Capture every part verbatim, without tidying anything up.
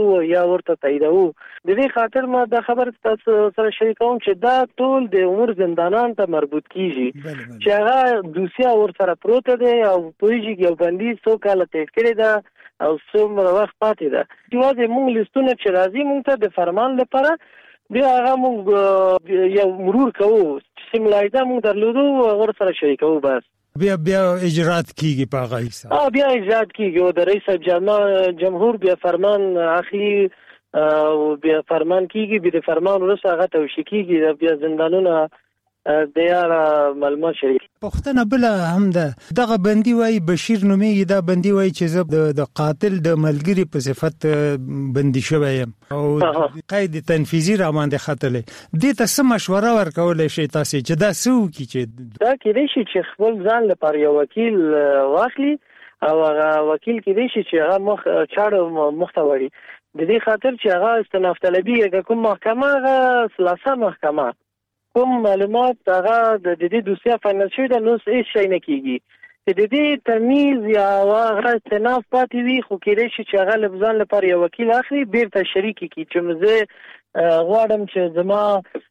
یا ورته تاییدو. د دې خاطر ما د خبر تاسو سره شریکوم چې دا ټول د عمر زندانان ته مربوط کیږي چې هغه دوسیه ور سره پروت دی او پویږي یو بندي څو کال تیر کړی دا او څومره وخت پاتې ده. یوازې موږ لیستونه چې راځي موږ ته د فرمان لپاره بیا هغه موږ یو مرور کوو چې ملاحظه موږ درلودو ور سره شریکوو. بس بیا بیا اجرات کیږي په هغه حساب. اه بیا اجرات کیږي او د رئیس جمهور بیا فرمان اخلي او بیا فرمان کیږي. بیا د فرمان وروسته هغه توشی کیږي بیا زندانونه د یاره معلومات شریک. پښتنه بل هم ده دغه بندي وای بشیر نومي دا بندي وای چې زه د قاتل د ملګری په صفت بندي شوم او قید تنفیذي را باندې خطلې. دې ته څه مشوره ورکول شي تاسو چې دا سو کی چې دا کېدای شي چې خپل ځان لپاره یو وکیل واخلي او هغه وکیل کېدای شي چې هغه مخ چاړه مختوري د دې خاطر چې هغه استناف طلبي کوم محکمه هغه سلاسه محکمه کوم معلومات هغه د دې دوسیه فاینل شوی د نو هیڅ شي نه کیږي. د دې تمیز یا هغه استناف پاتې وي خو کېدای شي چې هغه لبزان لپاره یو وکیل اخلي بیرته شریک کی چې مزه غواړم چې زما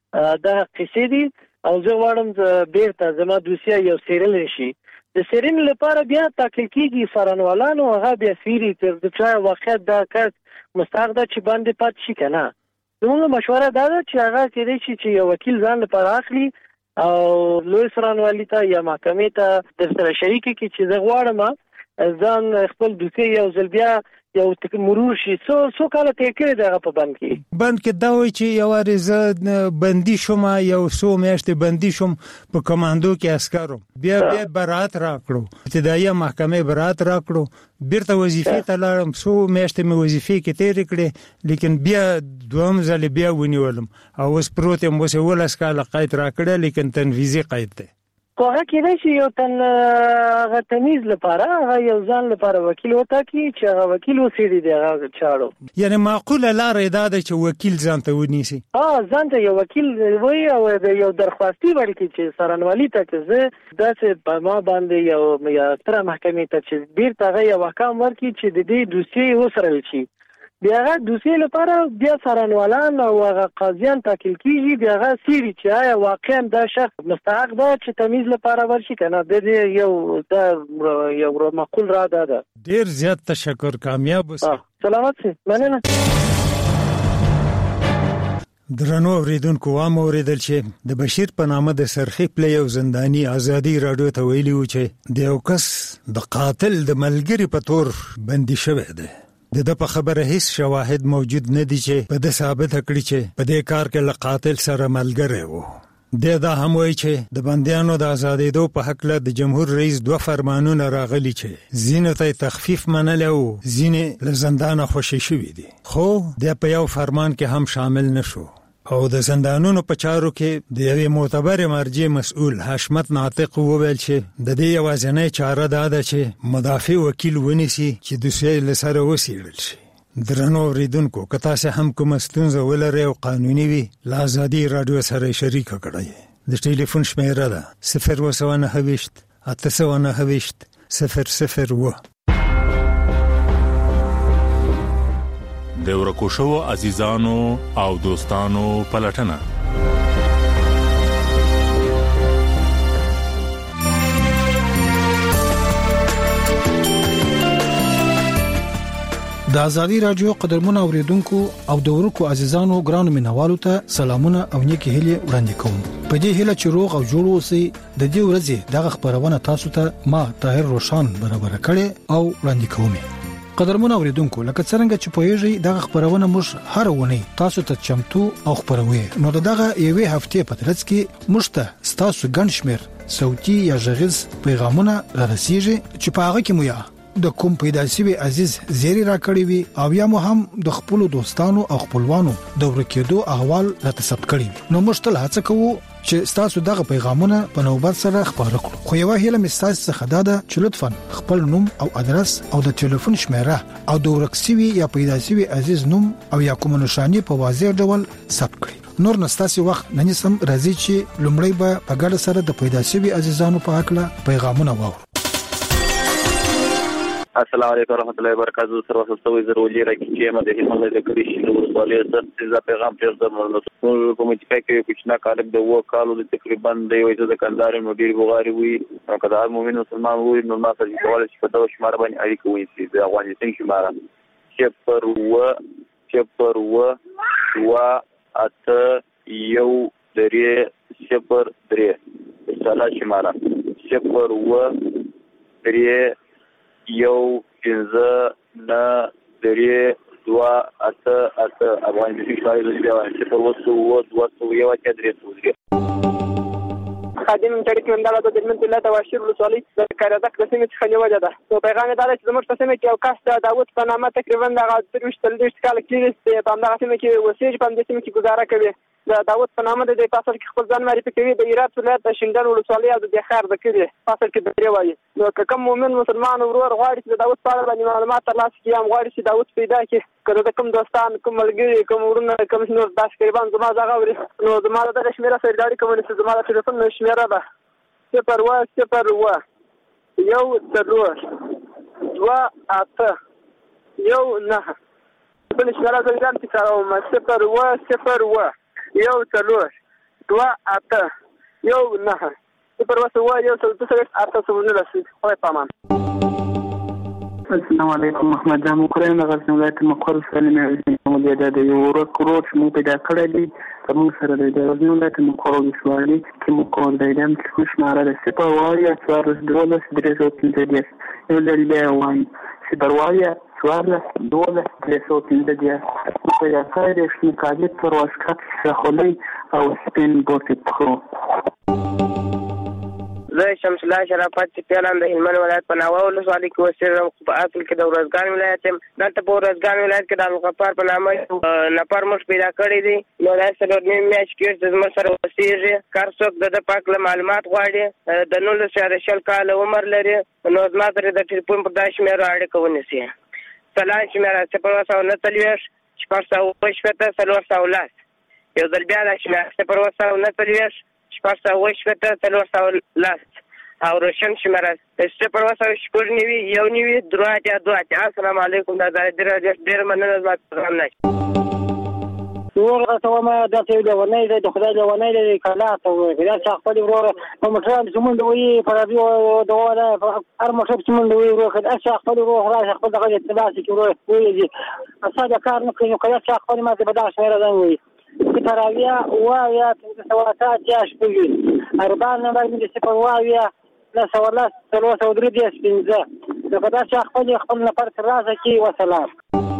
د قصې دي او زه غواړم بیرته زما دوسیه یو سیرل شي. د سیرین لپاره بیا تاکل کیږي فرانوالانو هغه بیا سیری تر د چا واقعیت دا کس مستحق ده چې باندې پات شي کنه. زموږ مشوره دا ده چې هغه کېدای شي چې یو وکیل ځان لپاره اخلي او لوی سرانوالي ته یا محکمې ته در سره شریک کړي چې زه غواړم ځان خپل دوسیه یو ځل بیا یو مرور شي. څو څو کاله تیر کړی دغه په بند کې بند کې دا وایي چې یو ارزه بندي شوم یو څو میاشتې بندي شوم په کمانډو کې عسکرو بیا بیا برات راکړو ابتدایي محکمې برات راکړو بیرته وظیفې ته لاړم څو میاشتې مې وظیفې کې تیر کړې لیکن بیا دوم ځل بیا ونیولم او اوس پروت یم اوس ولس کاله قید راکړه لیکن تنفیذي قید دی. هغه کېدای شي یو تن هغه تمیز لپاره هغه یو ځان لپاره وکیل وټاکي چې هغه وکیل وسیدي دی هغه چاړو. یعنی معقوله لار دا ده چې وکیل ځان ته ونیسي. اه ځان ته یو وکیل وي او یو درخواستي ورکړي چې سرانوالي ته چې زه داسې په ما باندې یو یا تر محکمې ته چې بیرته هغه یو احکام ورکړي چې د دې دوسیې وسرل شي. بیا هغه دوسیې لپاره بیا سرانوالان او هغه قاضیان تاکل کیږي بیا هغه سیری چې آیا واقعا دا شخص مستحق ده چې تمیز لپاره ورشي کنه. د دې یو دا یو معقول را ده. ډیر زیات تشکر کامیاب اوسئ. سلامت سي مننه. درنو اوریدونکو وام اوریدل چې د بشیر په نامه د سرخی پلی او زندانی ازادي رادیو ته ویلی و چې د یو کس د قاتل د ملګری په تور بندي شوی دی. د د په خبره هیڅ شواهد موجود نه دي چې په د ثابت کړي چې په دې کار کې له قاتل سره ملګری وو. د دا هم وایي چې د بندیانو د آزادېدو په حق له د جمهور رئیس دوه فرمانونه راغلي چې ځینو ته تخفیف منلی او ځینې له زندانه خوشي شوي دي خو د په یو فرمان کې هم شامل نشو. او د زندانونو په چارو کې د یوې معتبر مرجع مسؤل حشمت ناطق وویل چې د دې یوازینۍ چاره دا ده چې مدافع وکیل ونیسي چې دوسیه له سره وڅېړل شي. درنو اوریدونکو که تاسو هم کومه ستونزه ولرئ او قانوني وي له ازادي راډیو سره شریک کړئ. د ټلیفون شمیره ده صفر اووه سوه نهه ویشت اته سوه نهه ویشت صفر صفر اووه. د ورکو شوو عزیزانو او دوستانو پلټنه. د ازادي رادیو قدرمنو اوریدونکو او د ورکو عزیزانو ګرانو مینوالو ته سلامونه او نیکی هیله وړاندې کوم. په دې هیله چې روغ او جوړ اوسئ. د دې ورځې دغه خبرونه تاسو ته ما طاهر روشان برابر کړي او وړاندې کوم. قدرمنو اوریدونکو لکه څنګه چې پوهیږئ دغه خبرونه موږ هر ونی تاسو ته چمتو او خبروي. نو دغه یوې هفته په ترڅ کې موږ ته تاسو ګڼ شمیر صوتي یا غږیز پیغامونه رارسیږي چې په هغه کې مو یا د کوم پیدا شوی عزیز زیری را کړی وي او یا مو هم د خپل دوستانو او خپلوانو د ورکېدو احوال راته ثبت کړی. نو موږ ته هڅه کوو چې تاسو دغه پیغامونه په نوبت سره خبرو کړئ. خو یو هیله مستاسو څخه دا ده چې لطفا خپل نوم او ادرس او د ټلیفون شمیره او د ورکسوي یا پیدا شوی عزیز نوم او یا کوم نشانی په واضح ډول ثبت کړئ. نور نستاسي وخت نن سم راځي چې لومړی به په ګډه سره د پیدا شوی عزیزانو په حق له پیغامونه واورو. السلام علیکم ورحمۃ اللہ وبرکاتہ. سر وسوسه ضروري راکې ما د هیڅ د کړي شي نو ولې سر چې پیغام پیغام د ټول کوم چې کې کوچنا کارک د وو کالو د تقریبا د یو د کندهار مدیر بغاری وي او کدا مومن مسلمان وي نو ما څه کولای شي په دا شمار باندې اړیکه وي د افغانستان شمار صفر و صفر و و اته یو درې صفر درې سلا شمار صفر و درې یو پنځه نه درې دوه اته اته افغانستان شماري د بیا صفر وسو و دوه سو یو اته درې سو درې خادم تړي ونداله د دمن الله تواشر رسولي د کارادک د سیمې څخه نیولې ده. نو پیغام دا چې زموږ په سیمه کې یو کس د داوود په نامه تقریبا د تروش تلدیش کال کې په همدغه سیمه کې وسیج په همدغه سیمه کې گزاره کوي. د داوود په نامه د فاصل کې خپل ځان معرفي کوي د هرات ولایت د شینډل ولسوالۍ او د بخار د کلی فاصل کې درې وایي. نو کوم مؤمن مسلمان ورور غواړي چې د داوود په اړه باندې معلومات ترلاسه کړي هم غواړي چې داوود پیدا کړي کله د کوم دوستان کوم ملګري کوم ورونه کوم نور داس تقریبا زما ځای غوړي نو زما د شمیره سره ډاډي کوم چې زما د ټلیفون شمیره ده صفر و صفر و یو څلور دوه اته یو نه بل شمیره زه ځان چې کاروم صفر و صفر و یو څلور دوه اته یو نه صفر و صفر یو څلور اته صفر نه رسید. خدای پامان. السلام علیکم محمد جان مکرم د غزنی ولایت مقر سالم محمد یاد د یو ورکروټ مو پیدا کړی دی کوم سره د غزنی ولایت مقر ولسوالۍ کې مو کول دی دم چې شماره د صفر وایا څوار دولس درې سو پنځه دیس یو لري دی وایي صفر وایا څوار دولس درې سو پنځه دیس مو پیدا کړی دی چې کاږي پر واسکټ شخولي او سپین بوټي پخو. زه شمس الله شرافت چې پیلان د هلمند ولایت په ناوه ولسوالۍ کې اوسېږم. په اصل کې د ورځګان ولایت یم. دلته په ورځګان ولایت کې د الغفار په نامه نفر موږ پیدا کړی دی. نو دا څلور نیم میاشت کې زموږ سره اوسېږي. کار څوک د ده په هکله معلومات غواړي د نولس یا د شل کاله عمر لري نو زما سره د ټلیفون په دا شمېرو اړیکه ونیسي. څلان شمېره صفر اووه سوه نهه څلوېښت شپږ سوه اووه شپېته څلور سوه لس یو ځل بیا دا شمېره صفر اووه سوه نهه څلوېښت شپږ سوه اووه شپېته څلور سوه لس او روشن شماره صفر اووه سوه شپږ نوي یو نوي درې اتیا دوه اتیا. السلام علیکم دا ډېره مننه زما پروګرام نه ورور راته ما دا ته لونی دی د خدای لونی دی کله ته وایي دا چې خپل ورور په موټر چې مونږ وایي په رادیو د ولا هر موټر چې مونږ وایي ورور خدای چې خپل ورور راځي خپل دغه اطلاع چې ورور وایي اصلا کار نه کوي کله چې خپل ما ته بدل شوی راځي چې تراویا وایا چې سواتات یا شپږ اربع نمبر مې صفر وایا لا سوالا څلور سوه درې دیس پنځه د خدای چې خپل خپل نفر ترلاسه کړي. وسلام.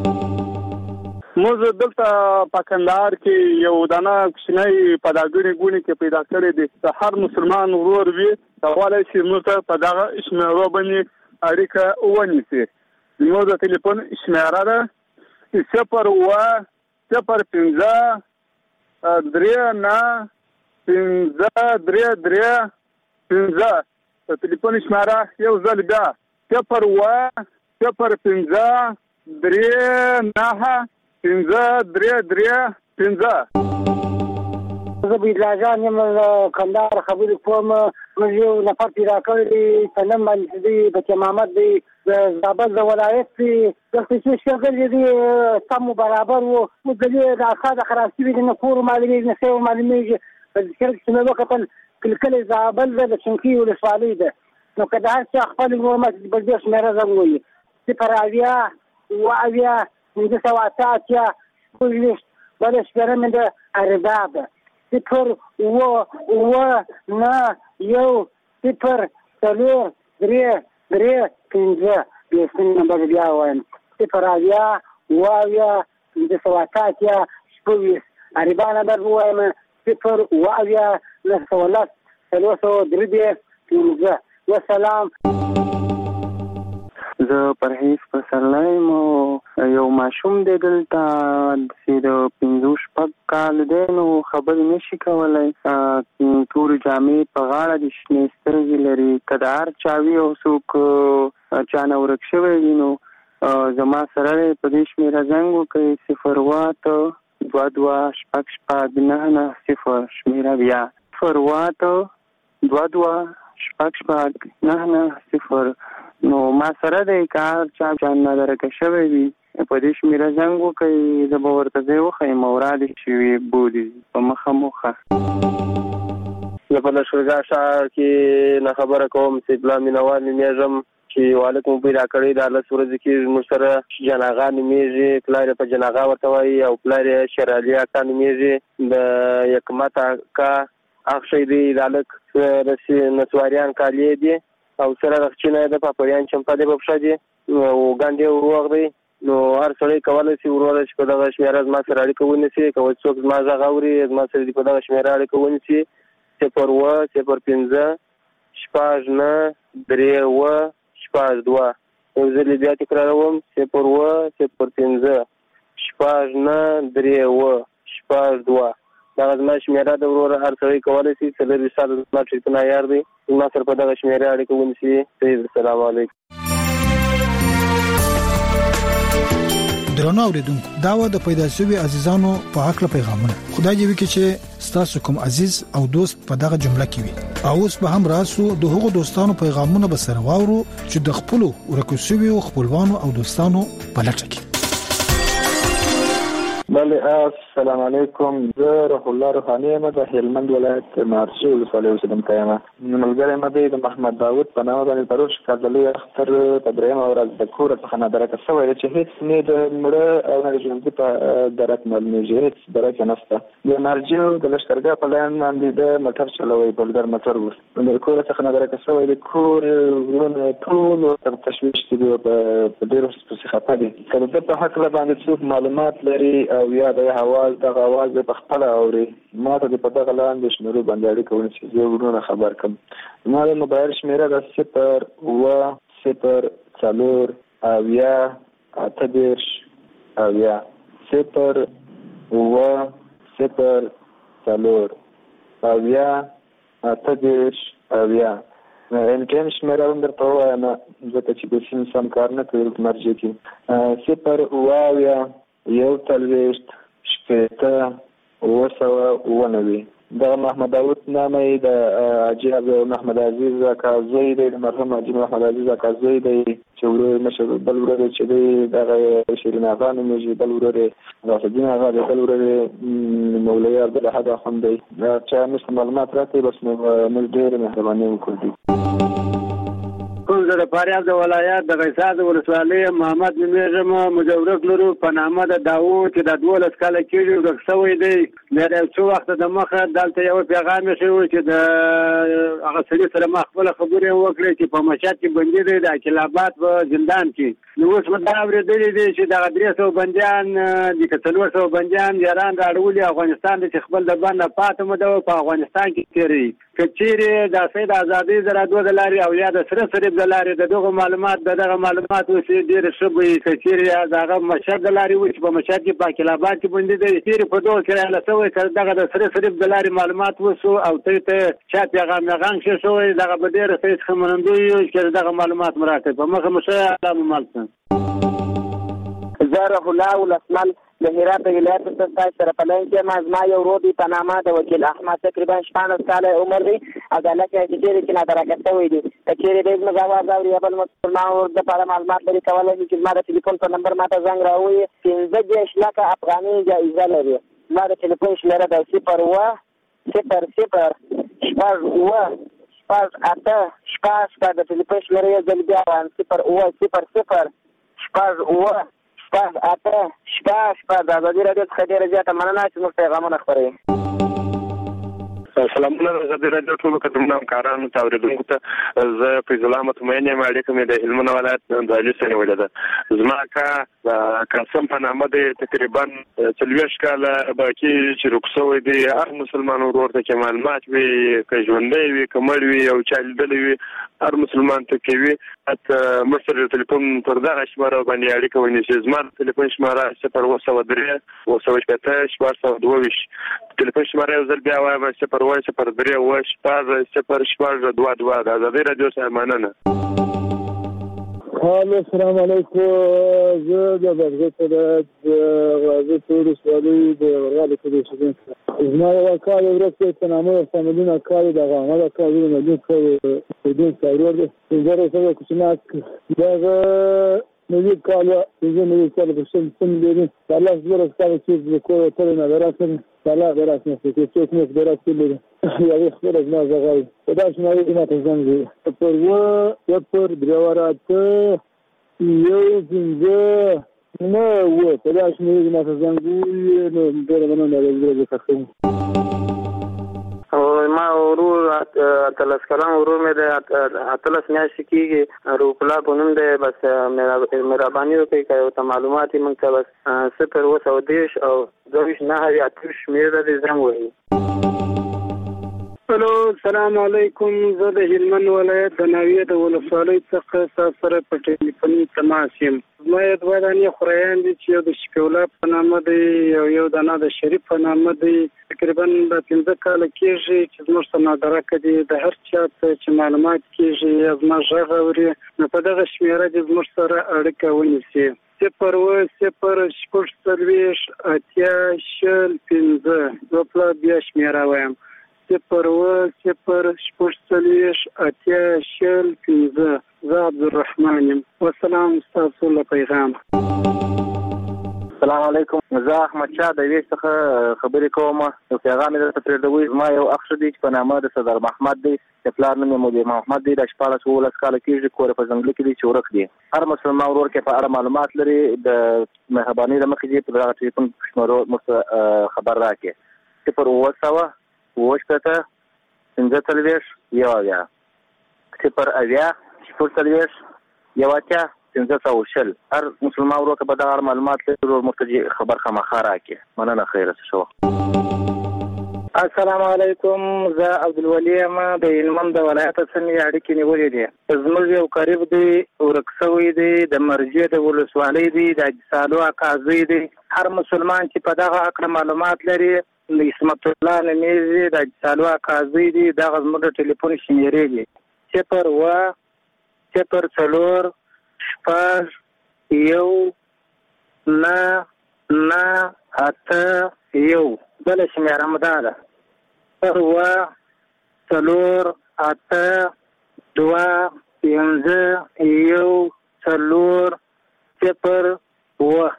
موږ دلته په کندهار کې یو دانه کوچنی پداګونی ګونی کې پیدا کړی دی. د هر مسلمان ورور وي کولای شي موږ په دغه شمیرو باندې اړیکه ونیسي. زموږ د ټلیفون شمیره ده صفر اووه صفر پنځه درې نه پنځه درې درې پنځه د ټلیفون شمیره یو ځل بیا صفر اووه صفر پنځه درې نه پنځه درې درې پنځه. زه بيدلاجان یم کندهار خبرې کوم. موږ یو نفر پیدا کړی دی په نوم باندې دی بچه محمد دی د زابل د ولایت دی دلته چې شغل دی سم برابر و موږ دې د اخاده خراب شوي دي نه کور معلومېږي نه څه معلومېږي په ذکر کې مې وکتل کلکل زابل ده د چنکي ولسوالۍ ده. نو که د هر چا خپل معلومات بل دې شمېره زنګ وایي صفر اویا اووه اویا پنځه سوه اته اتیا شپږ ویشت بله شمېره مې د اربا ده صفر اووه اووه نه یو صفر څلور درې درې پنځه بیاستنی نمبر بیا وایم صفر اویا اووه اویا پنځه سوه اته اتیا شپږ ویشت اربا نمبر ووایم صفر اووه اویا نهه سوه لس څلور سوه درې دېرش پنځه. وسلام. زه پرهیز پسرلی مو یو ماشوم دی دلته چې د پنځو شپږ کال دی نو خبرې نشي کولی تورې جامې په غاړه دي شنې سترګې لري که د هر چا وي او څوک چا نه ورک شوی وي نو زما سره دی په دې شمېره زنګ وکړئ صفر اووه اته دوه دوه شپږ شپږ نهه نهه صفر شمېره بیا صفر اووه اته دوه دوه شپږ شپږ نهه نهه صفر نو ما سره د کار چا چان نه درکه شوی وي په دې شمیره زنګ وکړي د باورته دی وخی موراد شي بودی په مخه مخه زه په لښکرګاه ښار کې نه خبره کوم چې بلا مینوال نومیږم چې والد مو پیدا کړی د لس ورځې کې موږ سره جناغا نومیږي پلار په جناغا ورته وایي او پلار شرالي اکا نومیږي د یکمت اکا اخشی دی د لک رسی نسواریان کالی دی او سره رخچینه د پاپریان چمپا دی بپښه دی او ګاندې وروغ دی نو هر سړی کولی شي وروره چې په دغه شمیره زما سره اړیکه ونیسي که څوک زما غږ اوري زما سره په دغه شمیره اړیکه ونیسي صفر اوه صفر پنځه شپږ نه درې اوه شپږ دوه یو ځل بیا تکراروم صفر اوه صفر پنځه شپږ نه درې اوه شپږ دوه دغه زما شمیره د وروره هر سړی کولی شي څلور ساعته زما ټلیفون عیار دی زما سره په دغه شمیره اړیکه ونیسي السلام علیکم. درنو اوریدونکو دا و د پیدا شوی عزیزانو په حق له پیغامونه خدای دې وکړي چې ستاسو کوم عزیز او دوست په دغه جمله کې وي او اوس به هم راسو د هغو دوستانو پیغامونه به سره واورو چې د خپل ورکو شوی خپلوانو او دوستانو په لټه کې. بله السلام علیکم زه روح الله روحانی یم د هلمند ولایت مارشي ولسوالۍ اوسیدونکی یم. ملګری مې دی د محمد داود په نامه باندې پروش کال د لوی اختر په درېیمه ورځ د کوره څخه نادرکه شوی دی چې هېڅ نه د مړه او نه د ژوندي په درک معلومېږي هېڅ درک یې نشته. د مارجیو د لښکرګاه په لاین باندې د موټر چلوي بلډر موټر و د کوره څخه نادرکه شوی دی کور ورونه ټول ورته تشویش دي په ډېرو پسې خفه دي که د ده په هکله باندې څوک معلومات لري او یا د اواز دغه اواز په خپل اوري ما ته په دغه لاندې شمیرو باندې اړیکه ونیسي زه ورونه خبر کوم. ما د موبایل شمیره د صفر اوه صفر څلور اویا اته دېرش اویا صفر اوه صفر څلور اویا اته دېرش اویا امکان شمیره هم درته ووایم ځکه چې د سیم سم کار نه کوي په مرجع کې صفر اوه اویا یو څلوېښت شپېته اوه سوه اوه نوي دغه محمد داود نامه یې د حاجي محمد عزیز اکا زوی دی د مرحوم حاجي محمد عزیز اکا زوی دی چې ورور یې مشر بل ورور یې چې دی دغه شیرین اغا نومېږي بل ورور یې غوث الدین اغا دی بل ورور یې مولوي عبدالاحد اخوند دی. چا موږ ته معلومات راکړي بس موږ ډېرې مهرباني وکړو. کوم زه د فاریاب د ولایت د غیصاد ولسوالۍ محمد نومېږم مجورک لرو په نامه د داود چې د دولس کاله کېږي ورک شوی دی. د یو څو وخته د مخه دلته یو پیغام یې شوی چې د هغه سړي سره ما خپله خبرې وکړې چې په مشهد کې بندي دی د عقیلاباد په زندان کې نو اوس مې دا اورېدلي دي چې دغه درې سوه بندیان دي که څلور سوه بندیان یاران راړولي افغانستان دی چې خپل د بند نه پاته مده په افغانستان کې تېروي که چیرې د سید ازادۍ د راډیو د لارې او یا د سره صریب د لارې د دغه معلومات د دغه معلومات اوسې ډېرې ښه به وي که چیرې د هغه مشهد د لارې وي چې په مشهد کې په عقیلاباد کې بندي دی چیرې په دغه کې راله شوی که دغه د سره صریب د لارې معلومات وسو او ته ته چا پیغام یغان ښه شوی دغه به ډېره ښه څخه منندوی یو چې دغه معلومات مو راکړي په مخه مو ښه الله مو مال شه. زه روح الله ولسمل د هرات ولایت څخه سره پلان کې ما زما یو ورور دی په نامه د وکیل احمد تقریبا شپاړس کاله عمر دی او د لکه چې ډېرې کې نادرکه شوی دی که چیرې دی زموږ اواز اوري یا بل مسلمان د پاره معلومات لري کولی شي چې زما د ټلیفون په نمبر ماته زنګ راووایي پنځه دېرش لکه افغاني جایزه لري. زما د ټلیفون شمېره د صفر اوه صفر صفر شپږ اوه شپږ اته شپږ شپږ د ټلیفون شمېره یو ځل بیا وایم صفر اوه صفر صفر شپږ اوه شپږ اته شپږ شپږ د ازادي راډیو څخه ډېره زیاته مننه چې موږ پیغامونه خپروي. سلامونه د ازادي راډیو ټولو کتونکو همکارانو ته اورېدونکو ته زه فیض الله مطمئن یم اړیکه مې د هلمند ولایت د علي سره نیولې ده. زما اکا قاسم په نامه دی تقریبا څلوېښت کاله باقي چې رک شوی دی هر مسلمان ورور ته چې معلومات وي که ژوندی وي که مړ وي او چا لیدلی وي هر مسلمان ته کوي حتی موږ سره د ټلیفون پر دغه شماره باندې اړیکه ونیسي. زما د ټلیفون شماره صفر اوه سوه درې اوه سوه شپېته شپږ سوه دوه ویشت ټلیفون شماره یو ځل بیا وایم صفر اوه صفر درې اوه شپږ صفر شپږ دوه دوه د ازادۍ راډیو څخه مننه. الو السلام علیکم زه د بغداد د غازی ولسوالۍ د ورغلي کلي اوسیدونکی زما یو کال ورسته په نامه سمدین کال د غامه د کال د مدین په دې څاور د زره سره کوچناک دا نوی کال د نوی کال په شل سم دی الله زړه ستاسو چې د کوه تر نه دراسه الله دراسه چې څوک مو دراسه لري یا خپل نه زغال دا شنو دی ماته څنګه پر و یا پر دروارات یو څنګه نه و په دا شنو دی ماته څنګه نو ډېر مننه درته کوم او ما ورور اتلس کلام ورور مې د اتلس میاشتې کېږي روپلا په نوم دی بس مهرباني وکړئ که ورته معلومات یې موږ ته بس صفر اووه سوه دېرش او دوه ویشت نهه اته شمېر ته دې زنګ وهي. الو السلام علیکم. زه د هلمند ولایت د ناویه د ولسوالۍ څخه تاسو سره په ټلیفوني تماس یم. زما یو دوه دانې خورایان دي چې یو د شفیع په نامه دی او یو دانه د شریف په نامه دی. تقریبا د پنځه کاله کېږي چې زموږ سره نادرکه دي. د هر چا ته چې معلومات کېږي زما غږ اوري نو په دغه شمېره دې زموږ سره اړیکه ونیسي. صفر اووه صفر شپږ څلوېښت اتیا شل پنځه دوه پله بیا شمېره وایم صفر اووه صفر شپږ څلوېښت اتیا شل پنځه. زه عبدالرحمن یم. والسلام ستاسو له پیغام. السلام علیکم. زه احمد شاه د ویش څخه خبرې کوم. یو پیغام یې درته پرېږدوئ. زما یو اخ ښه دی چې په نامه د صدر محمد دی، د پلار نوم یې مولوي محمد دی. د شپاړس اوولس کاله کېږي، کور په ځنګله کې دی چې ورک دی. هر مسلمان ورور کې په اړه معلومات لري د مهرباني له مخې دې په دغه ټلیفون شمېرو موږ خبر راکړي. صفر اووه سوه اووه شپېته پنځه څلوېښت یو اویا صفر اویا شپږ څلوېښت یو اتیا پنځه سوه شل. هر مسلمان ورور که په دغه اړه معلومات لري ورور موږ ته خبر خامخا راکړي. مننه، خیره شه وخت. السلام علیکم. زه عبدالولي یم د هلمند د ولایت څخه اړیکې نیولې دي. زموږ یو قریب دی ورک شوی دی، د مرجې د ولسوالۍ دی، د اجسالو قاضي دی. هر مسلمان چې په دغه اړه معلومات لري د اسمت الله نمیزي د اجسالو قاضي دی. دغه زموږ د ټلیفون شمېرې دي صفر اووه صفر څلور شپږ یو نه نه اته یو. بله شمېره مو دا ده صفر اووه څلور اته دوه پنځه یو څلور صفر اووه.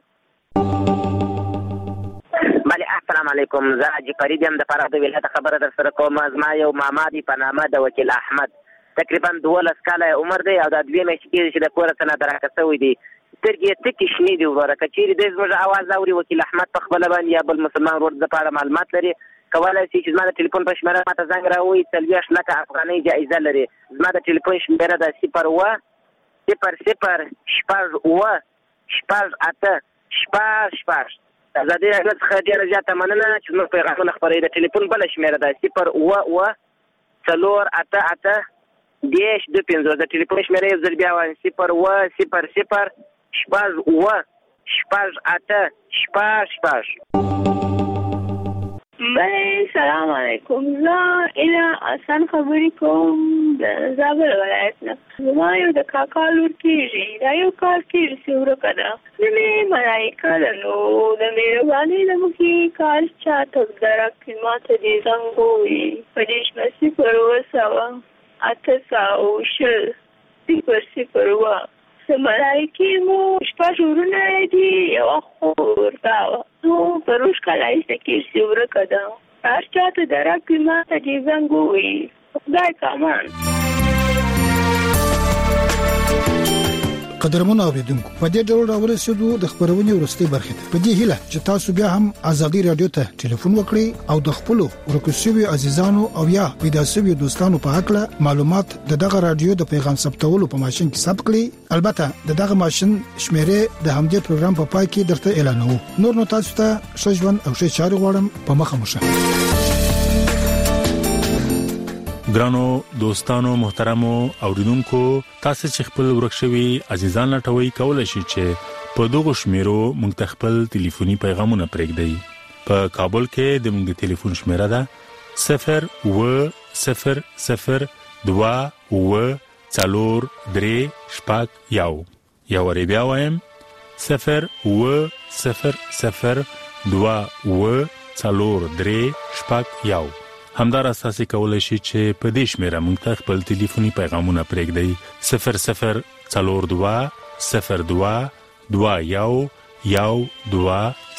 بله السلام علیکم. زه حاجي فرید یم د فراه د ولایت خبره در سره کوم. زما یو ماما دی په نامه د وکیل احمد. تقریبا دولس کاله عمر دی او دا دوې میاشتې کېږي چې د کوره څه نادرکه شوی دی. سترګې یې تکې شنې دي وروره. که چېرې دی زموږ اواز اوري وکیل احمد په خپله باندې یا بل مسلمان ورور د په اړه معلومات لري کولی شي چې زما د ټلیفون په شمېره ماته زنګ راووایي. څلوېښت لکه افغانۍ جایزه لري. زما د ټلیفون شمېره ده صفر اووه صفر صفر شپږ اووه شپږ اته شپږ شپږ. ازادي راډیو څخه ډېره زیاته مننه چې زموږ پیغامونه خپروي. د ټلیفون بله شمېره ده صفر اووه اووه څلور اته اته دېرش دوه پنځوس. د ټلیفون شمېره یو ځل بیا وایم صفر اووه صفر صفر شپږ اووه شپږ اته شپږ شپږ. بله سلام علیکم. زه ایله حسن خبرې کوم د زابل ولایت نه. زما یو د کاکا لور کېږي. دا یو کال کېږي چې ورکه ده. نوم یې ملایکه ده. نو د مهربانۍ له مخې کال چاته درکړي ماته دې زنګ ووایي په دې شمه صفر اووه سوه اته سوه شل صفر صفر اووه. د ملایکې مو شپږ ورونه دي، یوه خور دا وه. نو په روش کال ایسته کېږي چې ورکه ده. هر چاته درکړي ماته دې زنګ ووایي. خدای کامان. قدرمنو اوریدونکو، په دې ډول راورسېدو د خبرونې وروستۍ برخې ته. په دې هیله چې تاسو بیا هم ازادي رادیو ته ټلیفون وکړئ او د خپلو ورکو شویو عزیزانو او یا پیدا شویو دوستانو په حق معلومات د دغه رادیو د پیغام ثبتولو په ماشين کې ثبت کړئ. البته د دغه ماشين شمیرې د همدې پروګرام په پای کې درته اعلانوم. نور نو تاسو ته ښه ژوند او ښه چارې غواړم. په مخه مو شه. ګرانو دوستانو محترمو اوریدونکو، تاسو چې خپل ورکشوي عزیزان لټوي کولای شئ چې په دغه شمیرو موږ ته خپل ټلیفوني پیغامونه پرېږدئ. په کابل کې د موږ ټلیفون شمیره ده صفر اووه صفر صفر دوه اووه څلور درې شپږ یو. یو وری بیا وایم صفر اووه صفر صفر دوه اووه څلور درې شپږ یو. همدار اساسي کولای شي چې په دې شمیره موږ ته خپل ټلیفوني پیغامونه پرېږدئ. صفر صفر څلور دوه صفر دوه دوه یو یو دوه